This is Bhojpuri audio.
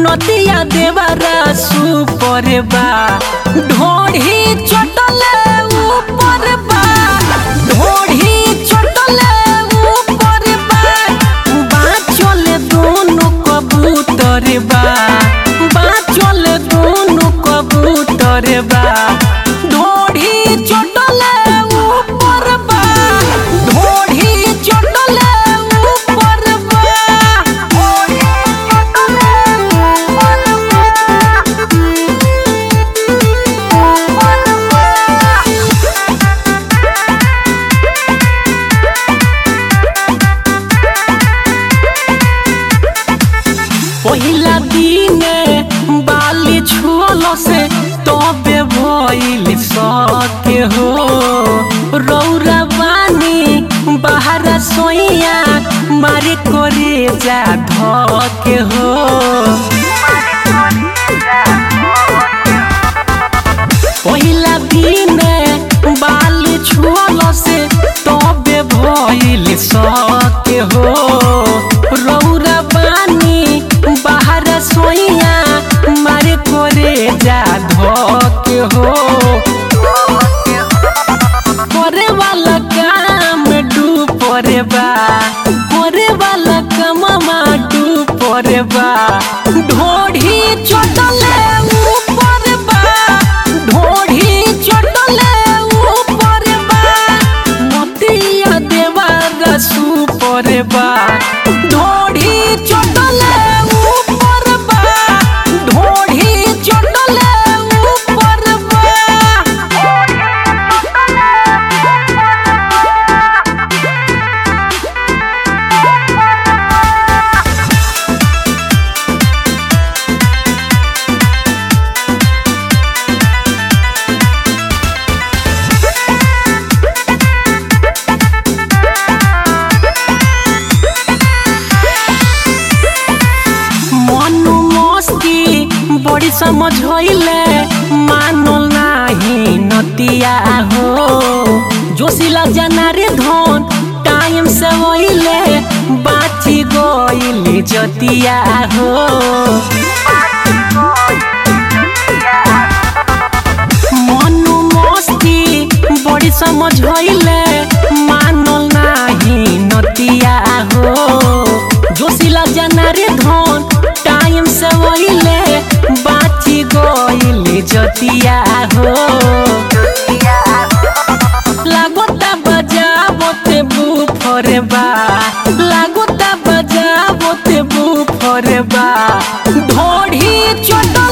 नदिया देवरा सुपर बा ढोढ़ी चटले ऊपर बा ढोढ़ी चटले ऊपर बा चले दोनों कबूतर बा चले दोनों कबूतर बा ढोढ़ी चटले ऊपर बा ढोढ़ी चटले ऊपर बा पहिला दिने बाली छुअलो से तबे भइल सके हो रौरा बानी बाहर सोइया मारे करे जा धके हो पहिला दिने बाली छुअलो से तबे भइल सके हो रौरा बानी बाहर सोइया मारे करे जा धके हो करे वाला काम डूपर बा करे वाला कममा डूपर बा ढोढ़ी चटले ऊपर बा ढोढ़ी चटले ऊपर बा नदिया देवरा सुपर बा ढोढ़ी चटले ऊपर बा ढोढ़ी चटले ऊपर बा मनु मस्ती बड़ी समझ होइले मानो नाही नतिया हो जोशिला जाना रे धन टाइम से होइले बाची गइले जतिया हो मनु मस्ती बड़ी समझ होइले मानो नाही नतिया हो जोशिला जाना रे धन टाइम से होइले बाची गइले जतिया हो लागोता बजाबोते बुफर बा लागोता बजाबोते बुफर बा ढोढ़ी चट